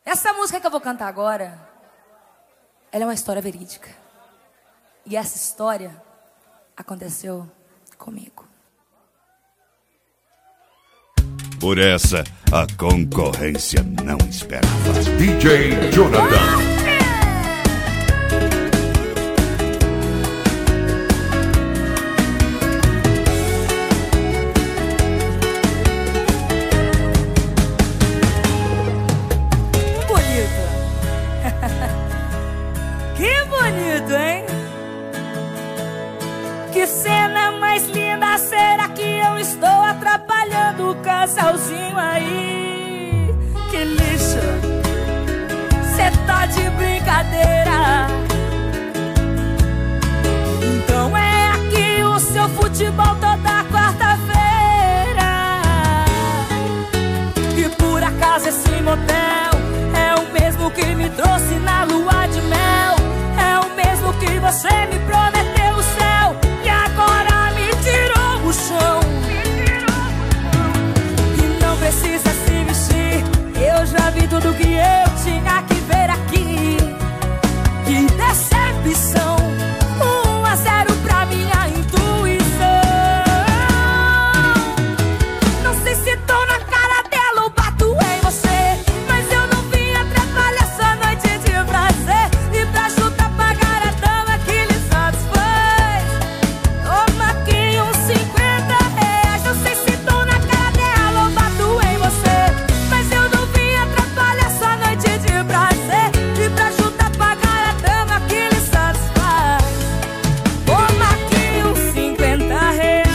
Essa música que eu vou cantar agora, ela é uma história verídica. E essa história aconteceu comigo. Por essa, a concorrência não esperava. DJ Jonathan. Que bonito, hein? Que cena mais linda. Será que eu estou atrapalhando o casalzinho aí? Que lixo, cê tá de brincadeira. Então é aqui o seu futebol toda quarta-feira. E por acaso esse motel é o mesmo que me trouxe na lua de mel. É o mesmo que você me prometeu o céu e agora me tirou o chão. E não precisa se vestir, eu já vi tudo que eu tinha que ver aqui. Que decepção, 1-0 pra minha intuição. Não sei se tô na cara dela ou bato em você, mas eu não vim atrapalhar essa noite de prazer. E pra chutar pagar a dama que lhe satisfaz, toma aqui uns 50 reais. Não sei se tô na cara dela ou bato em você, mas eu não vim atrapalhar essa noite de prazer. E pra chutar pagar a dama que lhe satisfaz, toma aqui uns 50 reais.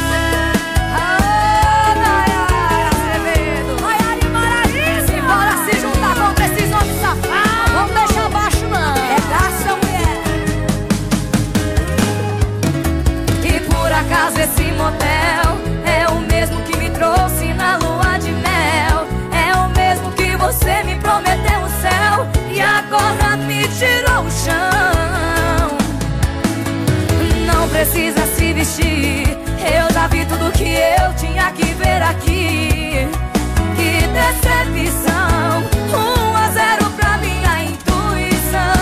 Ai, ai, Azevedo, ai, Ari Maraíza, bora se juntar contra esses homens safados. Vamos deixar baixo não, é graça, mulher. E por acaso esse motel é o mesmo que me trouxe na lua de mel. É o mesmo que você me prometeu o céu e agora me tirou o chão. Não precisa se vestir, eu já vi tudo que eu tinha que ver aqui. Que decepção, 1-0 pra minha intuição.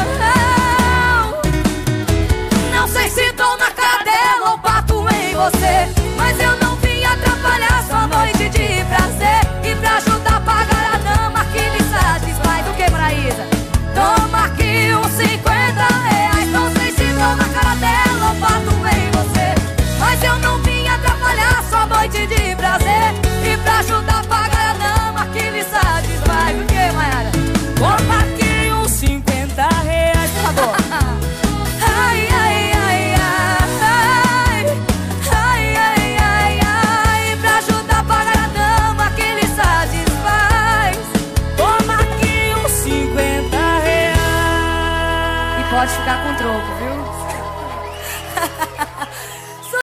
Não sei se tô na cara dela ou bato em você, mas eu não vim atrapalhar sua noite de prazer. E pra ajudar a pagar a dama que lhe satisfaz, o que, Maraíza? Toma aqui uns 50 reais. Não sei se tô na cara dela ou bato em você, mas eu não vim atrapalhar sua noite de prazer. E pra ajudar a pagar a dama que lhe satisfaz, o que, Mayara? Toma aqui uns 50 reais, por favor. Ai, ai, ai, ai, ai, ai, ai, ai. Pra ajudar a pagar a dama que lhe satisfaz, toma aqui uns 50 reais. E pode ficar com troco, viu?